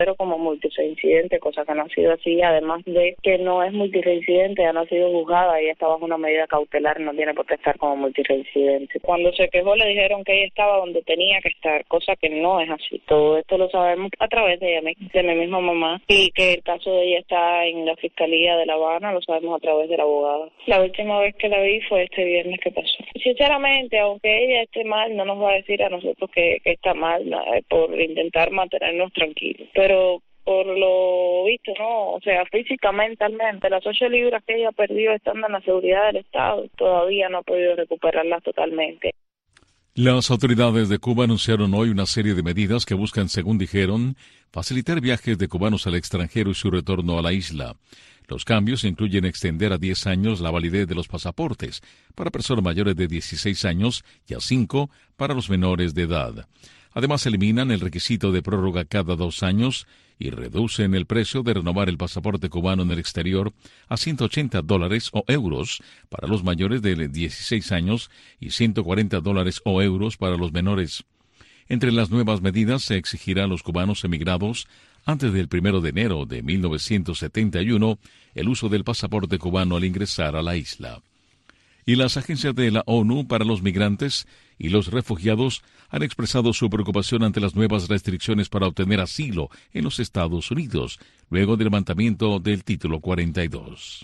pero como multireincidente, cosa que no ha sido así, además de que no es multireincidente, ya no ha sido juzgada y está bajo una medida cautelar, no tiene por qué estar como multireincidente. Cuando se quejó le dijeron que ella estaba donde tenía que estar, cosa que no es así. Todo esto lo sabemos a través de mi misma mamá, y que el caso de ella está en la Fiscalía de La Habana, lo sabemos a través del abogado. La última vez que la vi fue este viernes que pasó. Sinceramente, aunque ella esté mal, no nos va a decir a nosotros que está mal, por intentar mantenernos tranquilos, pero por lo visto, no, o sea, físicamente, mentalmente, las 8 libras que ella ha perdido estando en la seguridad del Estado, todavía no ha podido recuperarlas totalmente. Las autoridades de Cuba anunciaron hoy una serie de medidas que buscan, según dijeron, facilitar viajes de cubanos al extranjero y su retorno a la isla. Los cambios incluyen extender a 10 años la validez de los pasaportes para personas mayores de 16 años y a 5 para los menores de edad. Además, eliminan el requisito de prórroga cada 2 años y reducen el precio de renovar el pasaporte cubano en el exterior a $180 o euros para los mayores de 16 años y $140 o euros para los menores. Entre las nuevas medidas se exigirá a los cubanos emigrados antes del 1 de enero de 1971 el uso del pasaporte cubano al ingresar a la isla. Y las agencias de la ONU para los migrantes y los refugiados han expresado su preocupación ante las nuevas restricciones para obtener asilo en los Estados Unidos, luego del levantamiento del Título 42.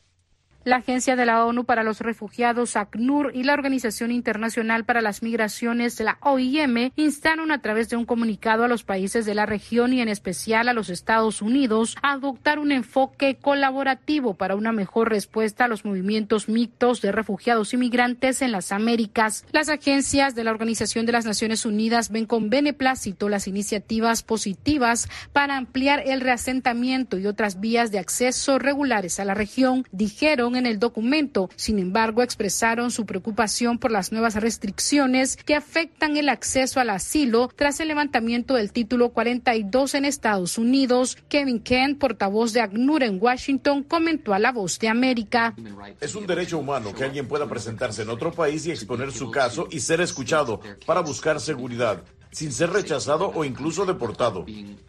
La Agencia de la ONU para los Refugiados, ACNUR, y la Organización Internacional para las Migraciones, la OIM, instaron a través de un comunicado a los países de la región y en especial a los Estados Unidos a adoptar un enfoque colaborativo para una mejor respuesta a los movimientos mixtos de refugiados y migrantes en las Américas. Las agencias de la Organización de las Naciones Unidas ven con beneplácito las iniciativas positivas para ampliar el reasentamiento y otras vías de acceso regulares a la región, dijeron en el documento. Sin embargo, expresaron su preocupación por las nuevas restricciones que afectan el acceso al asilo tras el levantamiento del Título 42 en Estados Unidos. Kevin Kent, portavoz de ACNUR en Washington, comentó a La Voz de América. Es un derecho humano que alguien pueda presentarse en otro país y exponer su caso y ser escuchado para buscar seguridad, sin ser rechazado o incluso deportado.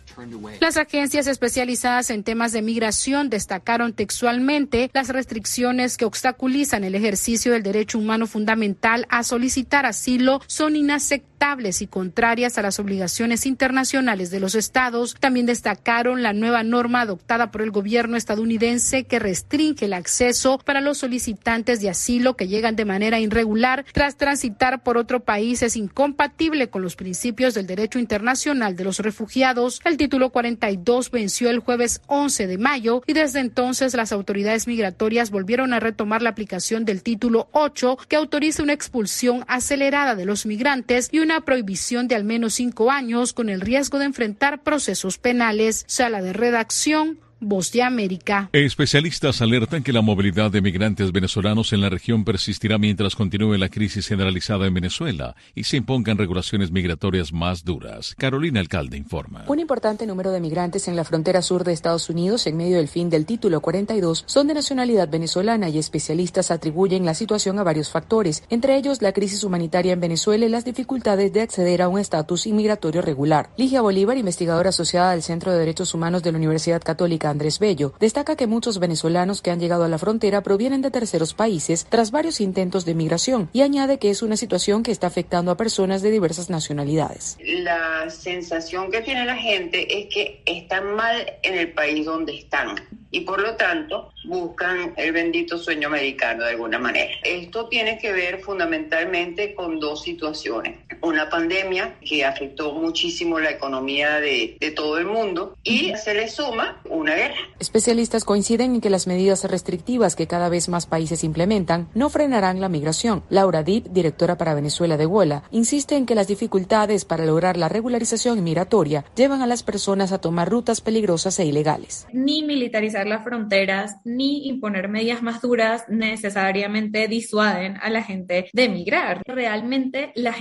Las agencias especializadas en temas de migración destacaron textualmente las restricciones que obstaculizan el ejercicio del derecho humano fundamental a solicitar asilo son inaceptables y contrarias a las obligaciones internacionales de los estados. También destacaron la nueva norma adoptada por el gobierno estadounidense que restringe el acceso para los solicitantes de asilo que llegan de manera irregular tras transitar por otro país es incompatible con los principios del derecho internacional de los refugiados. El Título 42 venció el jueves 11 de mayo y desde entonces las autoridades migratorias volvieron a retomar la aplicación del Título 8, que autoriza una expulsión acelerada de los migrantes y una prohibición de al menos 5 años con el riesgo de enfrentar procesos penales. Sala de redacción, Voz de América. Especialistas alertan que la movilidad de migrantes venezolanos en la región persistirá mientras continúe la crisis generalizada en Venezuela y se impongan regulaciones migratorias más duras. Carolina Alcalde informa. Un importante número de migrantes en la frontera sur de Estados Unidos en medio del fin del Título 42 son de nacionalidad venezolana y especialistas atribuyen la situación a varios factores, entre ellos la crisis humanitaria en Venezuela y las dificultades de acceder a un estatus inmigratorio regular. Ligia Bolívar, investigadora asociada del Centro de Derechos Humanos de la Universidad Católica Andrés Bello, destaca que muchos venezolanos que han llegado a la frontera provienen de terceros países tras varios intentos de migración y añade que es una situación que está afectando a personas de diversas nacionalidades. La sensación que tiene la gente es que están mal en el país donde están y por lo tanto buscan el bendito sueño americano de alguna manera. Esto tiene que ver fundamentalmente con dos situaciones. Una pandemia que afectó muchísimo la economía de todo el mundo y se le suma una guerra. Especialistas coinciden en que las medidas restrictivas que cada vez más países implementan no frenarán la migración. Laura Deep, directora para Venezuela de WOLA, insiste en que las dificultades para lograr la regularización migratoria llevan a las personas a tomar rutas peligrosas e ilegales. Ni militarizar las fronteras ni imponer medidas más duras necesariamente disuaden a la gente de emigrar. Realmente la gente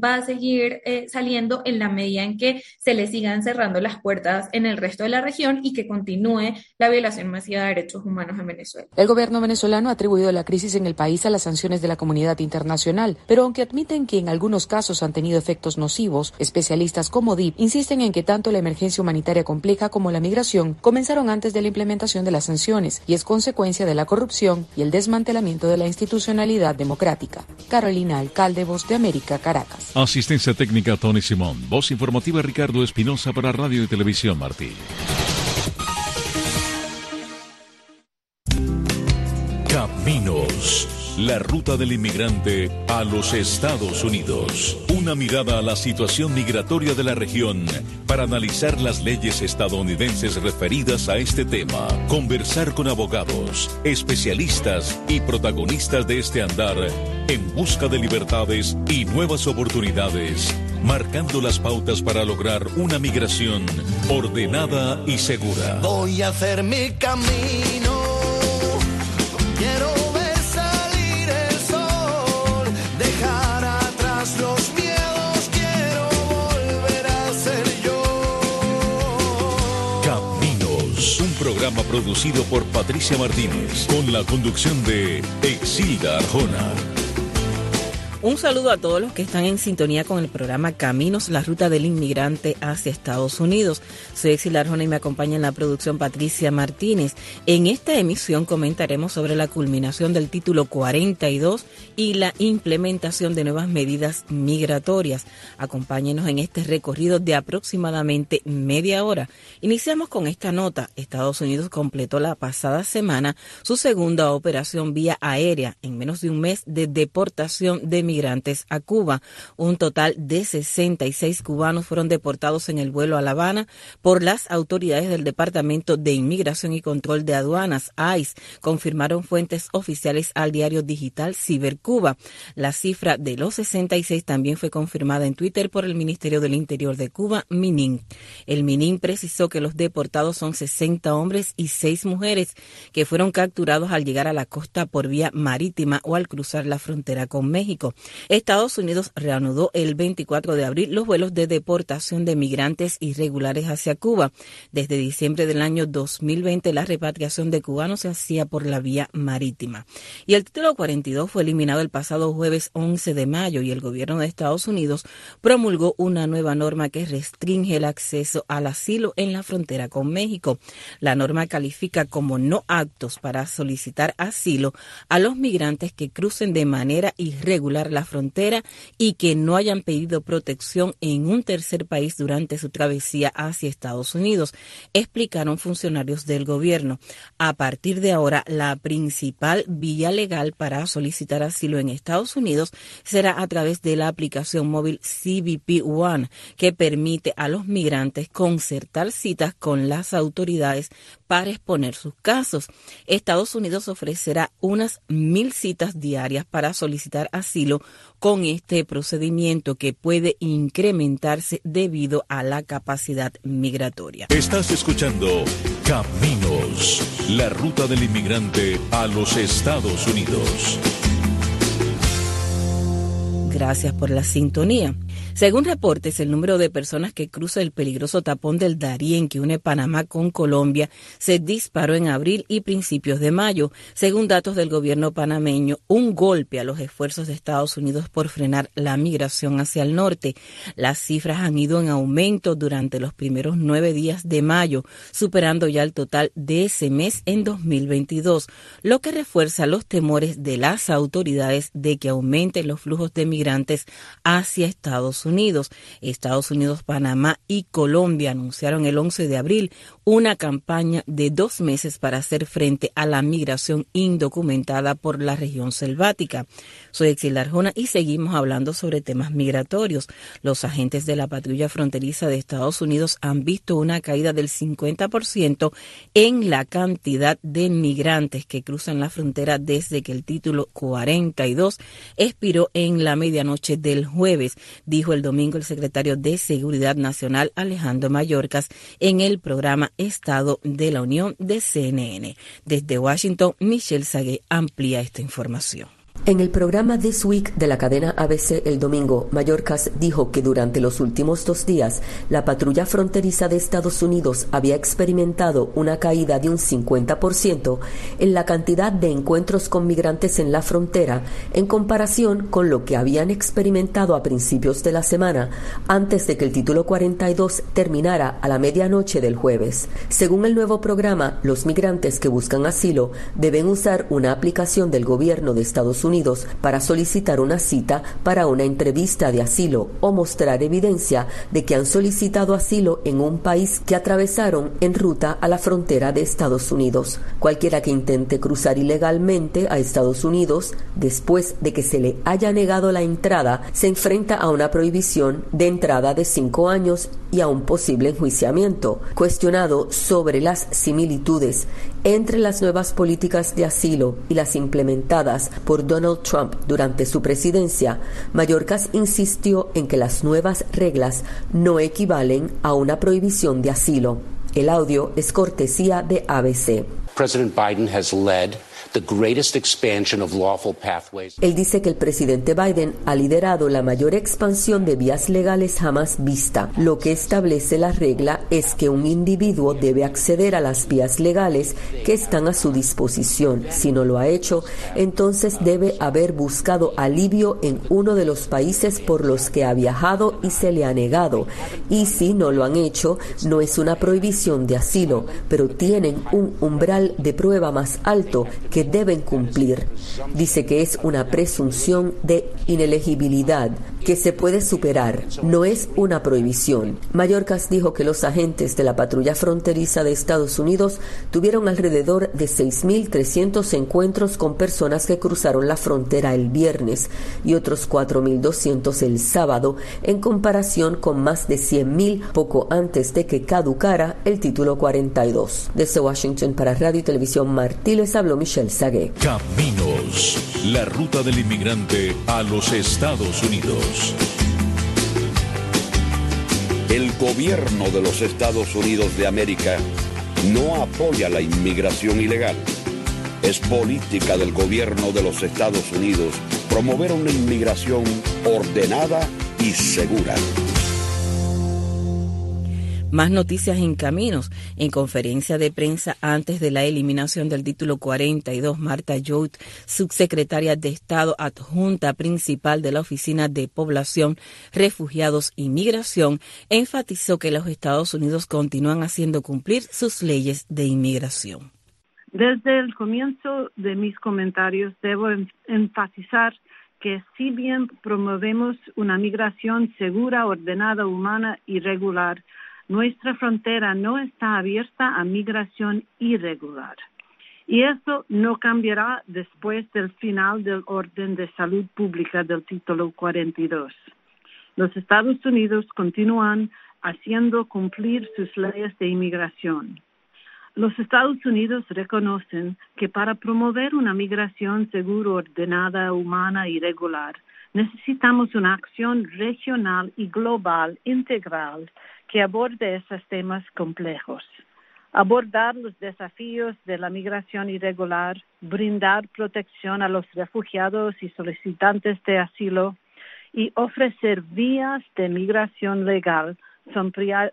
va a seguir saliendo en la medida en que se le sigan cerrando las puertas en el resto de la región y que continúe la violación masiva de derechos humanos en Venezuela. El gobierno venezolano ha atribuido la crisis en el país a las sanciones de la comunidad internacional, pero aunque admiten que en algunos casos han tenido efectos nocivos, especialistas como DIP insisten en que tanto la emergencia humanitaria compleja como la migración comenzaron antes de la implementación de las sanciones y es consecuencia de la corrupción y el desmantelamiento de la institucionalidad democrática. Carolina Alcalde, Voz de América, Caracas. Asistencia técnica Tony Simón. Voz informativa Ricardo Espinosa para Radio y Televisión Martí. Caminos. La ruta del inmigrante a los Estados Unidos. Una mirada a la situación migratoria de la región para analizar las leyes estadounidenses referidas a este tema. Conversar con abogados, especialistas y protagonistas de este andar en busca de libertades y nuevas oportunidades, marcando las pautas para lograr una migración ordenada y segura. Voy a hacer mi camino. Quiero programa producido por Patricia Martínez, con la conducción de Exilda Arjona. Un saludo a todos los que están en sintonía con el programa Caminos, la ruta del inmigrante hacia Estados Unidos. Soy Exilda Arjona y me acompaña en la producción Patricia Martínez. En esta emisión comentaremos sobre la culminación del título 42 y la implementación de nuevas medidas migratorias. Acompáñenos en este recorrido de aproximadamente media hora. Iniciamos con esta nota. Estados Unidos completó la pasada semana su segunda operación vía aérea en menos de un mes de deportación de migrantes a Cuba. Un total de 66 cubanos fueron deportados en el vuelo a La Habana por las autoridades del Departamento de Inmigración y Control de Aduanas, ICE, confirmaron fuentes oficiales al diario digital Cibercuba. La cifra de los 66 también fue confirmada en Twitter por el Ministerio del Interior de Cuba, MININ. El MININ precisó que los deportados son 60 hombres y 6 mujeres que fueron capturados al llegar a la costa por vía marítima o al cruzar la frontera con México. Estados Unidos reanudó el 24 de abril los vuelos de deportación de migrantes irregulares hacia Cuba. Desde diciembre del año 2020, la repatriación de cubanos se hacía por la vía marítima. Y el título 42 fue eliminado el pasado jueves 11 de mayo y el gobierno de Estados Unidos promulgó una nueva norma que restringe el acceso al asilo en la frontera con México. La norma califica como no aptos para solicitar asilo a los migrantes que crucen de manera irregular la frontera y que no hayan pedido protección en un tercer país durante su travesía hacia Estados Unidos, explicaron funcionarios del gobierno. A partir de ahora, la principal vía legal para solicitar asilo en Estados Unidos será a través de la aplicación móvil CBP One, que permite a los migrantes concertar citas con las autoridades para exponer sus casos. Estados Unidos ofrecerá unas 1,000 citas diarias para solicitar asilo con este procedimiento que puede incrementarse debido a la capacidad migratoria. Estás escuchando Caminos, la ruta del inmigrante a los Estados Unidos. Gracias por la sintonía. Según reportes, el número de personas que cruza el peligroso tapón del Darién que une Panamá con Colombia se disparó en abril y principios de mayo. Según datos del gobierno panameño, un golpe a los esfuerzos de Estados Unidos por frenar la migración hacia el norte. Las cifras han ido en aumento durante los primeros 9 días de mayo, superando ya el total de ese mes en 2022, lo que refuerza los temores de las autoridades de que aumenten los flujos de migrantes hacia Estados Unidos. Estados Unidos, Panamá y Colombia anunciaron el 11 de abril una campaña de 2 meses para hacer frente a la migración indocumentada por la región selvática. Soy Exilda Arjona y seguimos hablando sobre temas migratorios. Los agentes de la patrulla fronteriza de Estados Unidos han visto una caída del 50% en la cantidad de migrantes que cruzan la frontera desde que el título 42 expiró en la medianoche del jueves, dijo el domingo el secretario de Seguridad Nacional Alejandro Mayorkas en el programa Estado de la Unión de CNN. Desde Washington, Michelle Sagué amplía esta información. En el programa This Week de la cadena ABC el domingo, Mayorkas dijo que durante los últimos 2 días, la patrulla fronteriza de Estados Unidos había experimentado una caída de un 50% en la cantidad de encuentros con migrantes en la frontera en comparación con lo que habían experimentado a principios de la semana, antes de que el título 42 terminara a la medianoche del jueves. Según el nuevo programa, los migrantes que buscan asilo deben usar una aplicación del gobierno de Estados Unidos para solicitar una cita para una entrevista de asilo o mostrar evidencia de que han solicitado asilo en un país que atravesaron en ruta a la frontera de Estados Unidos. Cualquiera que intente cruzar ilegalmente a Estados Unidos después de que se le haya negado la entrada se enfrenta a una prohibición de entrada de 5 años y a un posible enjuiciamiento. Cuestionado sobre las similitudes entre las nuevas políticas de asilo y las implementadas por Donald Trump durante su presidencia, Mayorkas insistió en que las nuevas reglas no equivalen a una prohibición de asilo. El audio es cortesía de ABC. President Biden has led the greatest expansion of lawful pathways. Él dice que el presidente Biden ha liderado la mayor expansión de vías legales jamás vista. Lo que establece la regla es que un individuo debe acceder a las vías legales que están a su disposición. Si no lo ha hecho, entonces debe haber buscado alivio en uno de los países por los que ha viajado y se le ha negado. Y si no lo han hecho, no es una prohibición de asilo, pero tienen un umbral de prueba más alto que deben cumplir. Dice que es una presunción de inelegibilidad que se puede superar, no es una prohibición. Mayorkas dijo que los agentes de la patrulla fronteriza de Estados Unidos tuvieron alrededor de 6.300 encuentros con personas que cruzaron la frontera el viernes y otros 4.200 el sábado, en comparación con más de 100.000 poco antes de que caducara el título 42. Desde Washington para Radio y Televisión Martí les habló Michelle Sagué. Caminos, la ruta del inmigrante a los Estados Unidos. El gobierno de los Estados Unidos de América no apoya la inmigración ilegal. Es política del gobierno de los Estados Unidos promover una inmigración ordenada y segura. Más noticias en Caminos. En conferencia de prensa antes de la eliminación del título 42, Marta Youth, subsecretaria de Estado adjunta principal de la Oficina de Población, Refugiados y Migración, enfatizó que los Estados Unidos continúan haciendo cumplir sus leyes de inmigración. Desde el comienzo de mis comentarios debo enfatizar que si bien promovemos una migración segura, ordenada, humana y regular, nuestra frontera no está abierta a migración irregular. Y eso no cambiará después del final del orden de salud pública del título 42. Los Estados Unidos continúan haciendo cumplir sus leyes de inmigración. Los Estados Unidos reconocen que para promover una migración segura, ordenada, humana y regular, necesitamos una acción regional y global integral que aborde esos temas complejos. Abordar los desafíos de la migración irregular, brindar protección a los refugiados y solicitantes de asilo y ofrecer vías de migración legal son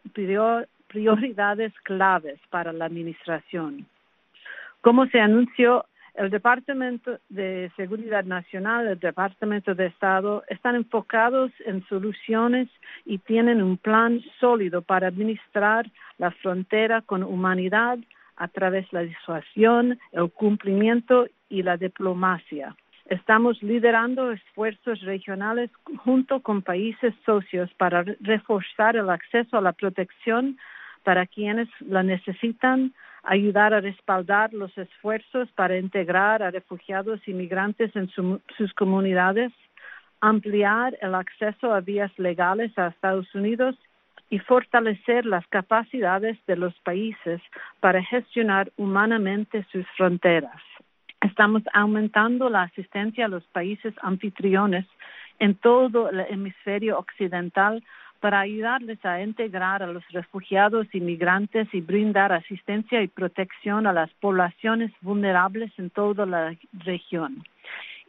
prioridades claves para la administración. Como se anunció, el Departamento de Seguridad Nacional, el Departamento de Estado están enfocados en soluciones y tienen un plan sólido para administrar la frontera con humanidad a través de la disuasión, el cumplimiento y la diplomacia. Estamos liderando esfuerzos regionales junto con países socios para reforzar el acceso a la protección para quienes la necesitan, ayudar a respaldar los esfuerzos para integrar a refugiados y migrantes en sus comunidades, ampliar el acceso a vías legales a Estados Unidos y fortalecer las capacidades de los países para gestionar humanamente sus fronteras. Estamos aumentando la asistencia a los países anfitriones en todo el hemisferio occidental para ayudarles a integrar a los refugiados y migrantes y brindar asistencia y protección a las poblaciones vulnerables en toda la región.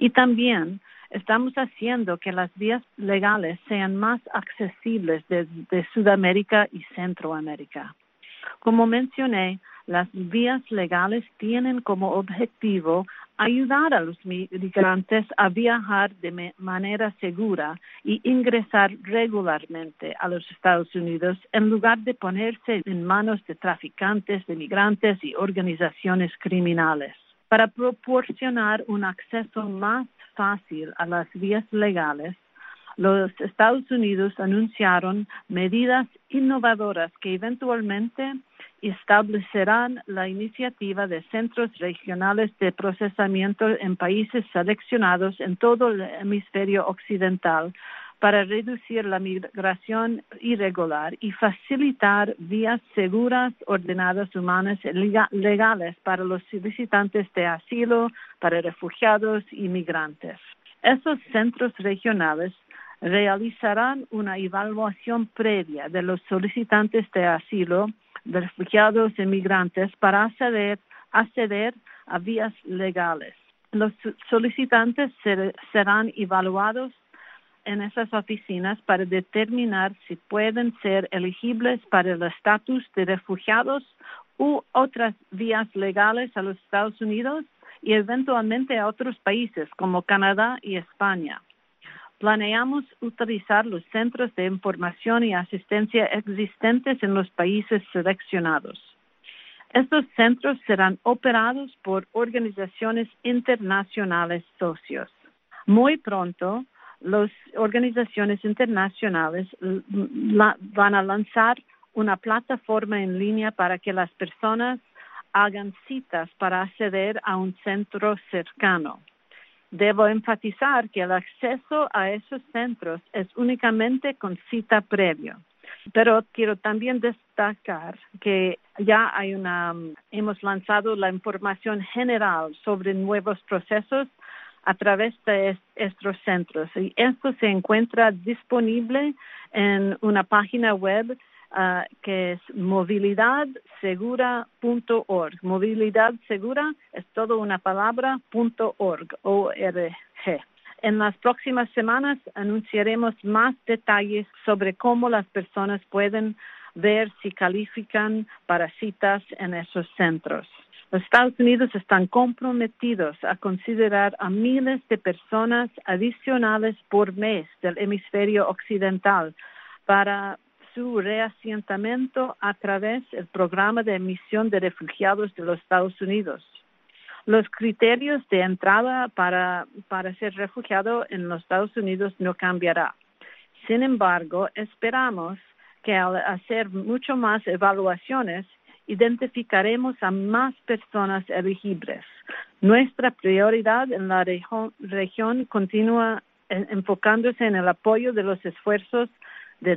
Y también estamos haciendo que las vías legales sean más accesibles desde Sudamérica y Centroamérica. Como mencioné, las vías legales tienen como objetivo ayudar a los migrantes a viajar de manera segura y ingresar regularmente a los Estados Unidos en lugar de ponerse en manos de traficantes de migrantes y organizaciones criminales. Para proporcionar un acceso más fácil a las vías legales, los Estados Unidos anunciaron medidas innovadoras que eventualmente establecerán la iniciativa de centros regionales de procesamiento en países seleccionados en todo el hemisferio occidental para reducir la migración irregular y facilitar vías seguras, ordenadas, humanas y legales para los solicitantes de asilo, para refugiados y migrantes. Esos centros regionales realizarán una evaluación previa de los solicitantes de asilo, de refugiados y migrantes para acceder a vías legales. Los solicitantes serán evaluados en esas oficinas para determinar si pueden ser elegibles para el estatus de refugiados u otras vías legales a los Estados Unidos y eventualmente a otros países como Canadá y España. Planeamos utilizar los centros de información y asistencia existentes en los países seleccionados. Estos centros serán operados por organizaciones internacionales socios. Muy pronto, las organizaciones internacionales van a lanzar una plataforma en línea para que las personas hagan citas para acceder a un centro cercano. Debo enfatizar que el acceso a esos centros es únicamente con cita previa. Pero quiero también destacar que ya hemos lanzado la información general sobre nuevos procesos a través de estos centros. Y esto se encuentra disponible en una página web que es movilidadsegura.org. Movilidad segura es todo una palabra, .org, O-R-G. En las próximas semanas anunciaremos más detalles sobre cómo las personas pueden ver si califican para citas en esos centros. Los Estados Unidos están comprometidos a considerar a miles de personas adicionales por mes del hemisferio occidental para su reasentamiento a través del programa de admisión de refugiados de los Estados Unidos. Los criterios de entrada para ser refugiado en los Estados Unidos no cambiará. Sin embargo, esperamos que al hacer mucho más evaluaciones, identificaremos a más personas elegibles. Nuestra prioridad en la región continúa enfocándose en el apoyo de los esfuerzos de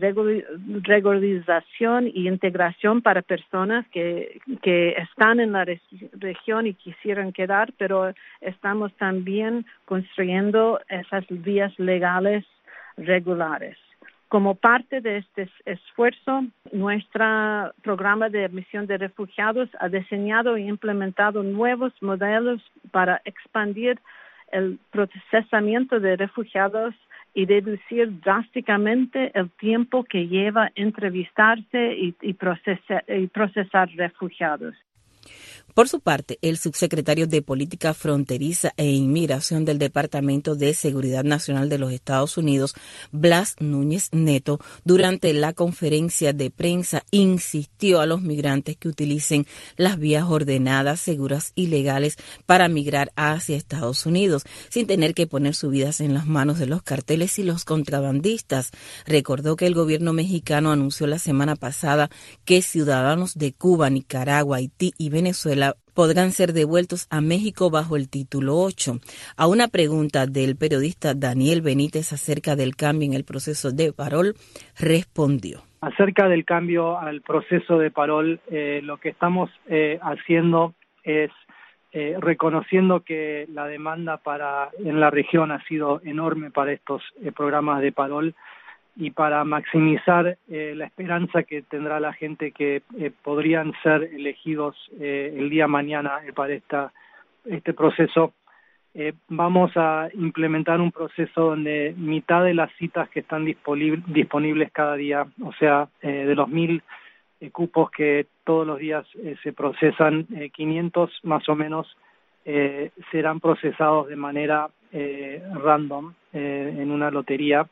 regularización y integración para personas que están en la región y quisieran quedar, pero estamos también construyendo esas vías legales regulares. Como parte de este esfuerzo, nuestro programa de admisión de refugiados ha diseñado e implementado nuevos modelos para expandir el procesamiento de refugiados y reducir drásticamente el tiempo que lleva entrevistarse y procesar refugiados. Por su parte, el subsecretario de Política Fronteriza e Inmigración del Departamento de Seguridad Nacional de los Estados Unidos, Blas Núñez Neto, durante la conferencia de prensa, insistió a los migrantes que utilicen las vías ordenadas, seguras y legales para migrar hacia Estados Unidos, sin tener que poner sus vidas en las manos de los carteles y los contrabandistas. Recordó que el gobierno mexicano anunció la semana pasada que ciudadanos de Cuba, Nicaragua, Haití y Venezuela podrán ser devueltos a México bajo el título 8. A una pregunta del periodista Daniel Benítez acerca del cambio en el proceso de parol, respondió. Acerca del cambio al proceso de parol, lo que estamos haciendo es reconociendo que la demanda en la región ha sido enorme para estos programas de parol, y para maximizar la esperanza que tendrá la gente que podrían ser elegidos el día mañana para este proceso, vamos a implementar un proceso donde mitad de las citas que están disponibles cada día, o sea, de los 1.000 cupos que todos los días se procesan, 500 más o menos serán procesados de manera random en una lotería,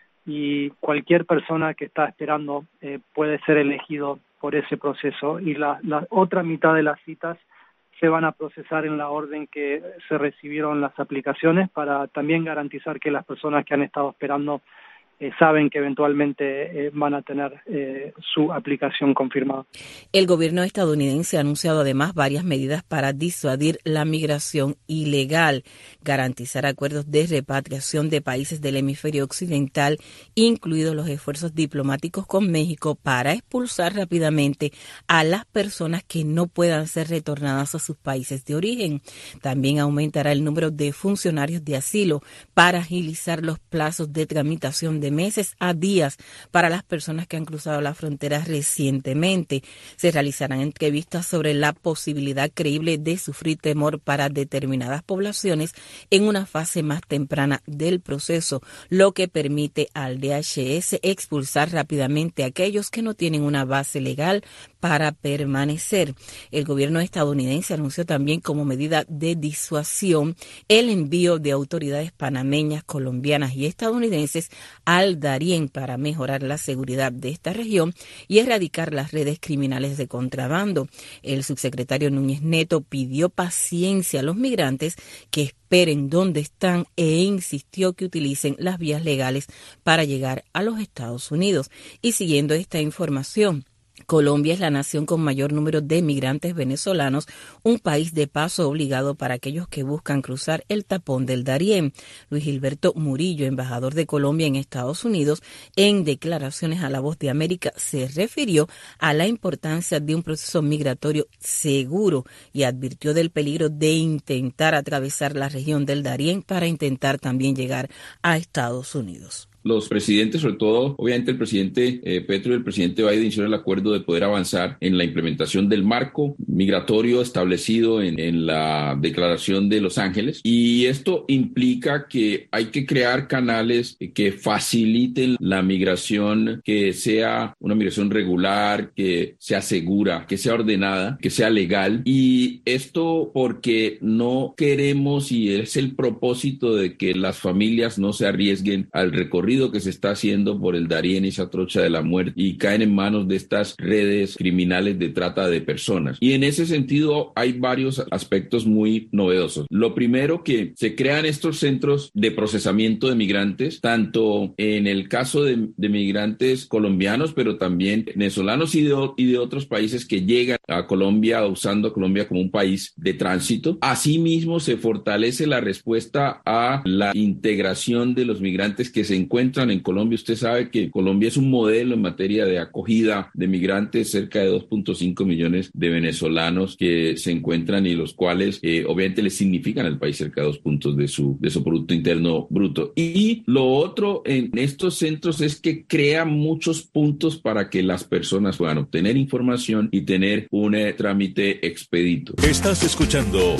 y cualquier persona que está esperando puede ser elegido por ese proceso, y la otra mitad de las citas se van a procesar en la orden que se recibieron las aplicaciones, para también garantizar que las personas que han estado esperando saben que eventualmente van a tener su aplicación confirmada. El gobierno estadounidense ha anunciado además varias medidas para disuadir la migración ilegal, garantizar acuerdos de repatriación de países del hemisferio occidental, incluidos los esfuerzos diplomáticos con México para expulsar rápidamente a las personas que no puedan ser retornadas a sus países de origen. También aumentará el número de funcionarios de asilo para agilizar los plazos de tramitación de meses a días para las personas que han cruzado la frontera recientemente. Se realizarán entrevistas sobre la posibilidad creíble de sufrir temor para determinadas poblaciones en una fase más temprana del proceso, lo que permite al DHS expulsar rápidamente a aquellos que no tienen una base legal para permanecer. El gobierno estadounidense anunció también como medida de disuasión el envío de autoridades panameñas, colombianas y estadounidenses al Darién para mejorar la seguridad de esta región y erradicar las redes criminales de contrabando. El subsecretario Núñez Neto pidió paciencia a los migrantes que esperen donde están e insistió que utilicen las vías legales para llegar a los Estados Unidos. Y siguiendo esta información, Colombia es la nación con mayor número de migrantes venezolanos, un país de paso obligado para aquellos que buscan cruzar el tapón del Darién. Luis Gilberto Murillo, embajador de Colombia en Estados Unidos, en declaraciones a La Voz de América, se refirió a la importancia de un proceso migratorio seguro y advirtió del peligro de intentar atravesar la región del Darién para intentar también llegar a Estados Unidos. Los presidentes, sobre todo, obviamente el presidente Petro y el presidente Biden hicieron el acuerdo de poder avanzar en la implementación del marco migratorio establecido en la Declaración de Los Ángeles, y esto implica que hay que crear canales que faciliten la migración, que sea una migración regular, que sea segura, que sea ordenada, que sea legal, y esto porque no queremos, y es el propósito de que las familias no se arriesguen al recorrido que se está haciendo por el Darién y esa trocha de la muerte y caen en manos de estas redes criminales de trata de personas. Y en ese sentido hay varios aspectos muy novedosos. Lo primero, que se crean estos centros de procesamiento de migrantes, tanto en el caso de migrantes colombianos, pero también venezolanos y de otros países que llegan a Colombia usando a Colombia como un país de tránsito. Asimismo, se fortalece la respuesta a la integración de los migrantes que se encuentran en Colombia. Usted sabe que Colombia es un modelo en materia de acogida de migrantes, cerca de 2.5 millones de venezolanos que se encuentran y los cuales obviamente les significan al país cerca de 2 puntos de su Producto Interno Bruto. Y lo otro en estos centros es que crea muchos puntos para que las personas puedan obtener información y tener un trámite expedito. Estás escuchando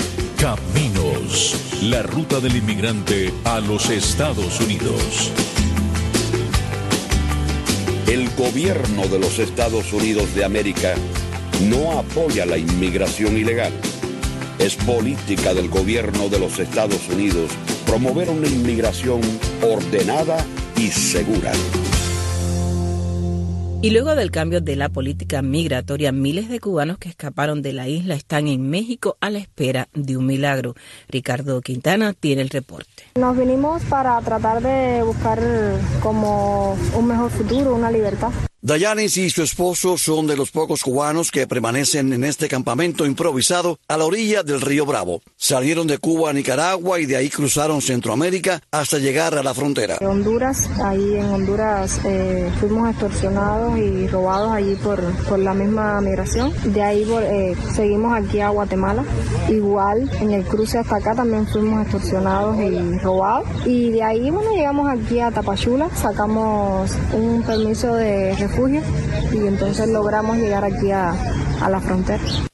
Caminos, la ruta del inmigrante a los Estados Unidos. El gobierno de los Estados Unidos de América no apoya la inmigración ilegal. Es política del gobierno de los Estados Unidos promover una inmigración ordenada y segura. Y luego del cambio de la política migratoria, miles de cubanos que escaparon de la isla están en México a la espera de un milagro. Ricardo Quintana tiene el reporte. Nos vinimos para tratar de buscar como un mejor futuro, una libertad. Dayanis y su esposo son de los pocos cubanos que permanecen en este campamento improvisado a la orilla del río Bravo. Salieron de Cuba a Nicaragua y de ahí cruzaron Centroamérica hasta llegar a la frontera. Honduras, ahí en Honduras fuimos extorsionados y robados allí por la misma migración. De ahí seguimos aquí a Guatemala. Igual en el cruce hasta acá también fuimos extorsionados y robados. Y de ahí llegamos aquí a Tapachula, sacamos un permiso de refugio y entonces logramos llegar aquí a la frontera.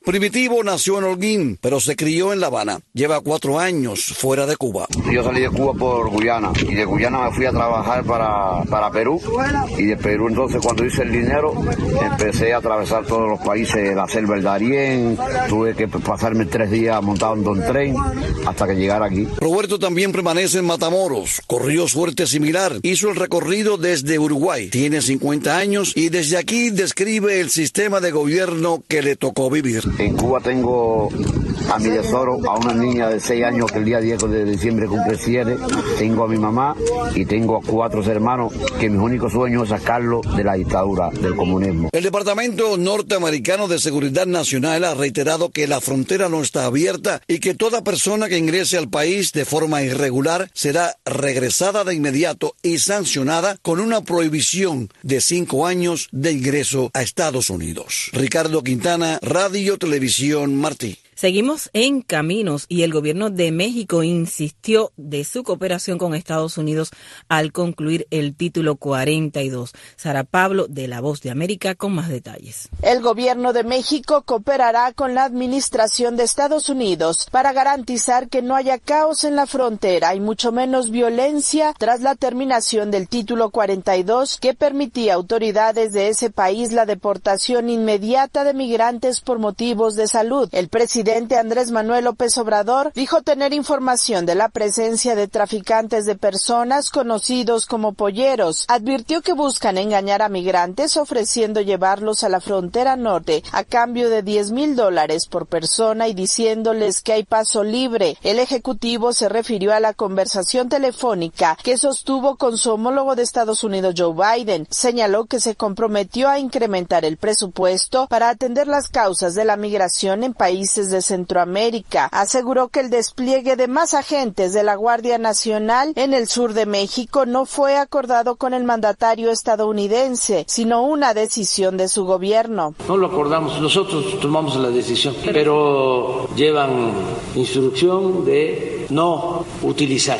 Primitivo nació en Holguín, pero se crió en La Habana. Lleva 4 años fuera de Cuba. Yo salí de Cuba por Guyana y de Guyana me fui a trabajar para Perú, y de Perú entonces cuando hice el dinero empecé a atravesar todos los países, la selva del Darién, tuve que pasarme 3 días montado en un tren hasta que llegara aquí. Roberto también permanece en Matamoros, corrió suerte similar, hizo el recorrido desde Uruguay, tiene 50 años y desde aquí describe el sistema de gobierno que le tocó vivir. En Cuba tengo a mi tesoro, a una niña de 6 años que el día 10 de diciembre cumple 7, tengo a mi mamá y tengo a 4 hermanos que mi único sueño es sacarlo de la dictadura, del comunismo. El Departamento Norteamericano de Seguridad Nacional ha reiterado que la frontera no está abierta y que toda persona que ingrese al país de forma irregular será regresada de inmediato y sancionada con una prohibición de 5 años de ingreso a Estados Unidos. Ricardo Quintana, Radio Televisión Martí. Seguimos en Caminos y el gobierno de México insistió de su cooperación con Estados Unidos al concluir el título 42. Sara Pablo, de La Voz de América, con más detalles. El gobierno de México cooperará con la administración de Estados Unidos para garantizar que no haya caos en la frontera y mucho menos violencia tras la terminación del título 42 que permitía a autoridades de ese país la deportación inmediata de migrantes por motivos de salud. El presidente Andrés Manuel López Obrador dijo tener información de la presencia de traficantes de personas conocidos como polleros. Advirtió que buscan engañar a migrantes ofreciendo llevarlos a la frontera norte a cambio de $10,000 por persona y diciéndoles que hay paso libre. El ejecutivo se refirió a la conversación telefónica que sostuvo con su homólogo de Estados Unidos, Joe Biden. Señaló que se comprometió a incrementar el presupuesto para atender las causas de la migración en países de Centroamérica. Aseguró que el despliegue de más agentes de la Guardia Nacional en el sur de México no fue acordado con el mandatario estadounidense, sino una decisión de su gobierno. No lo acordamos, nosotros tomamos la decisión, pero llevan instrucción de no utilizar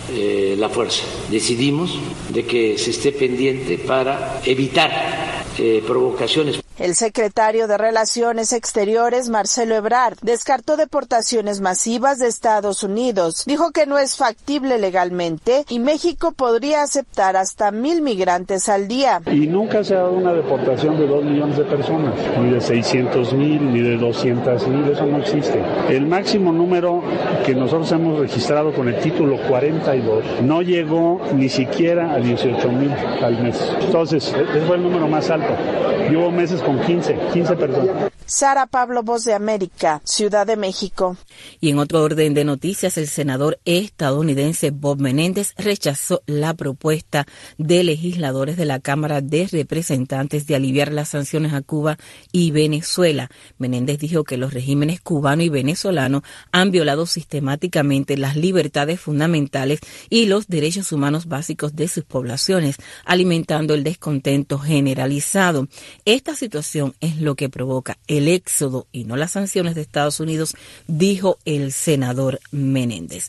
la fuerza. Decidimos de que se esté pendiente para evitar provocaciones. El secretario de Relaciones Exteriores, Marcelo Ebrard, descartó deportaciones masivas de Estados Unidos. Dijo que no es factible legalmente y México podría aceptar hasta 1,000 migrantes al día. Y nunca se ha dado una deportación de 2 millones de personas, ni de 600,000, ni de 200,000, eso no existe. El máximo número que nosotros hemos registrado con el título 42 no llegó ni siquiera a 18,000 al mes. Entonces, ese fue el número más alto. Y hubo meses con 15 personas. Sara Pablo, Voz de América, Ciudad de México. Y en otro orden de noticias, el senador estadounidense Bob Menéndez rechazó la propuesta de legisladores de la Cámara de Representantes de aliviar las sanciones a Cuba y Venezuela. Menéndez dijo que los regímenes cubano y venezolano han violado sistemáticamente las libertades fundamentales y los derechos humanos básicos de sus poblaciones, alimentando el descontento generalizado. Esta situación es lo que provoca el éxodo y no las sanciones de Estados Unidos, dijo el senador Menéndez.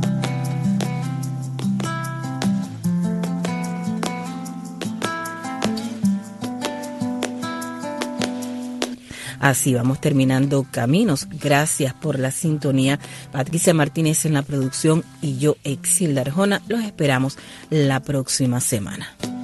Así vamos terminando Caminos. Gracias por la sintonía. Patricia Martínez en la producción y yo, Exilda Arjona. Los esperamos la próxima semana.